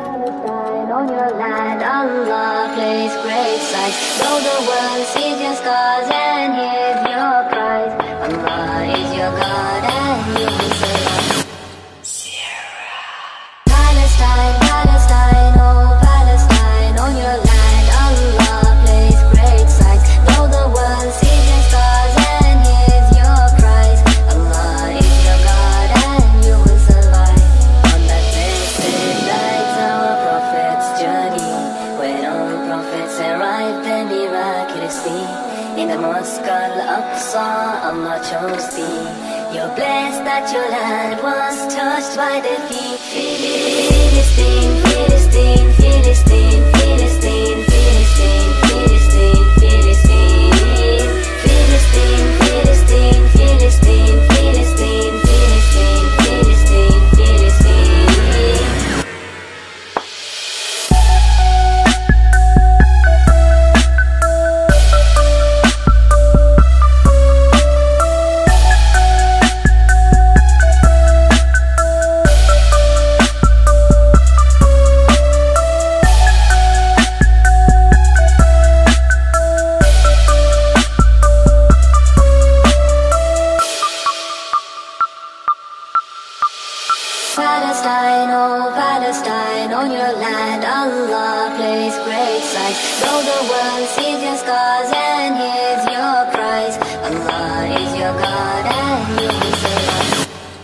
Palestine, on your land, Allah plays great signs. Though the world sees your scars and hears your cries, Allah is your God and you will survive. Palestine, Palestine, oh Palestine, on your land, Allah plays great signs. Though the world sees your scars and hears your cries, Allah is your God and you will survive. On that blessed night, our prophet's journey, when all prophets arrived and miraculously, in the mosque Al-Aqsa, Allah chose thee. You're blessed that your land was touched by defeat. Philistine, Philistine, Philistine, Philistine, Philistine, Philistine, Philistine, Philistine, Philistine, Philistine, Philistine, Philistine, Philistine, Philistine. Palestine, oh Palestine, on your land, Allah plays great signs. Though the world sees your scars and hears your cries, Allah is your God and you will survive.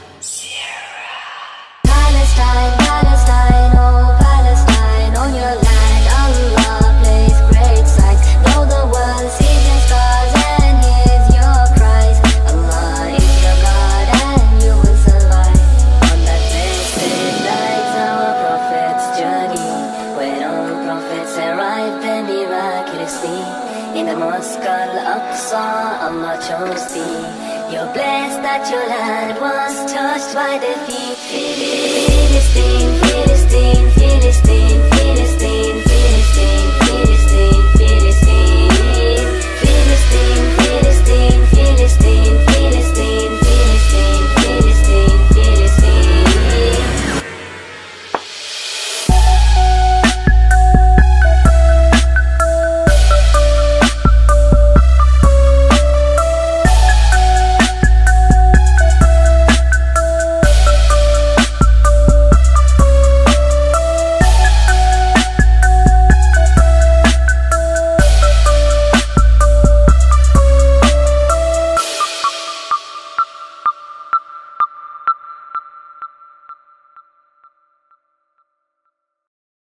Palestine, Palestine, oh Palestine, on your land, Allah plays great signs. Though the world sees your scars and hears your cries, Allah is your God and you will survive. On that blessed night, our prophet's journey, when all prophets arrived and miraculously, in the mosque Al-Aqsa, Allah chose thee. You're blessed that your land was touched by defeat.